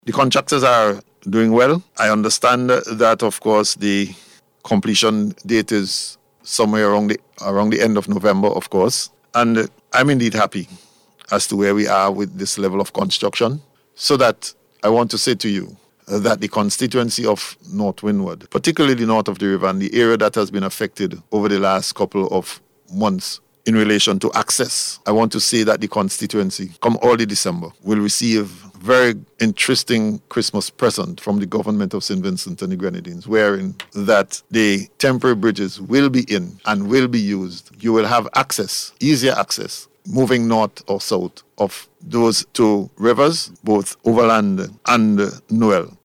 The contractors are doing well. I understand that, of course, the completion date is somewhere around the end of November, of course. And I'm indeed happy as to where we are with this level of construction. So that I want to say to you that the constituency of North Windward, particularly the north of the river and the area that has been affected over the last couple of months in relation to access, I want to say that the constituency, come early December, will receive very interesting Christmas present from the government of St. Vincent and the Grenadines, wherein that the temporary bridges will be in and will be used. You will have access, easier access, moving north or south of those two rivers, both Overland and Noel.